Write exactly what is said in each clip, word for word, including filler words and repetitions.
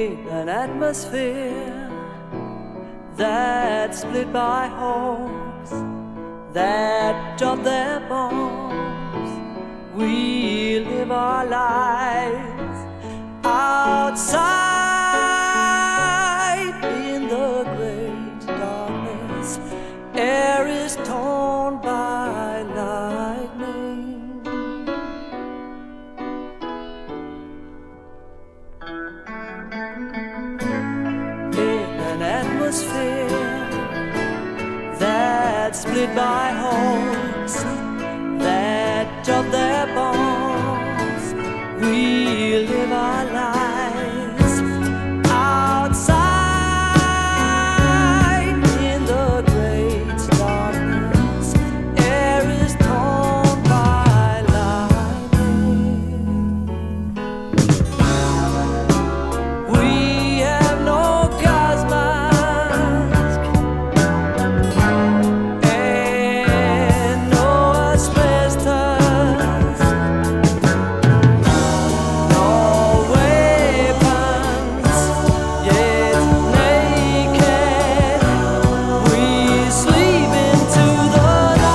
in an atmosphere that's split by hopes that drop their bombs. We live our lives outside in the great darkness. Air is torn by lightning. In an atmosphere that's split by hopes that drop their bombs, we live our lives outside in the great darkness. Air is torn by lightning. We have no gas mask and no asbestos, no weapons, yet naked we sleep into the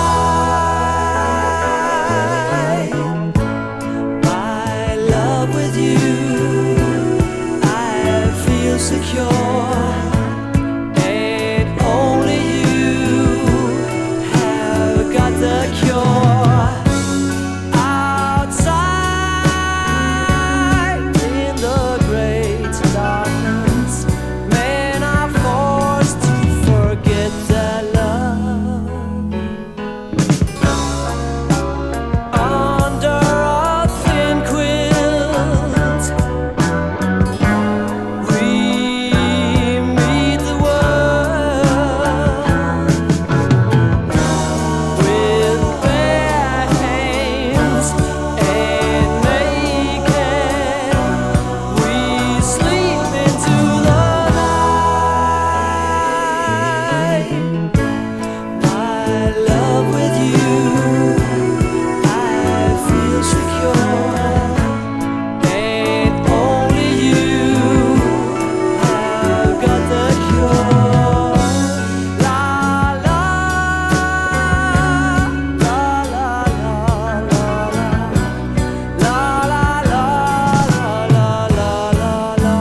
night. My love, with you I feel secure, and only you have got the cure. Outside in the great darkness, men are forced to forget their love. Under a thin quilt, we meet the world with bare hands and naked. We sleep into the night. My love, with you I feel secure, and only you have got the cure. La la la la la la la la la la la la la.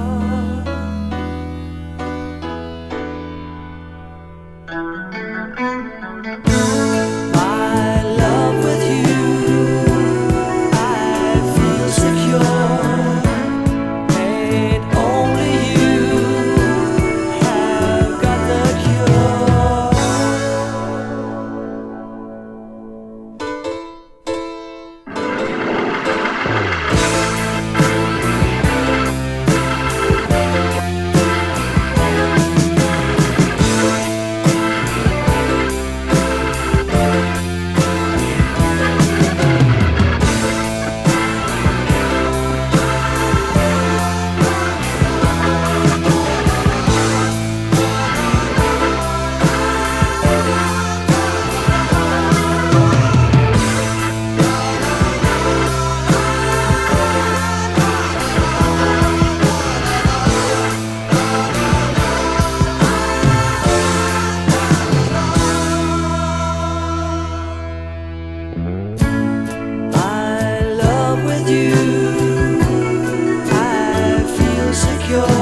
My love, with you I feel secure, and only you have got the cure. My love, with you I feel secure,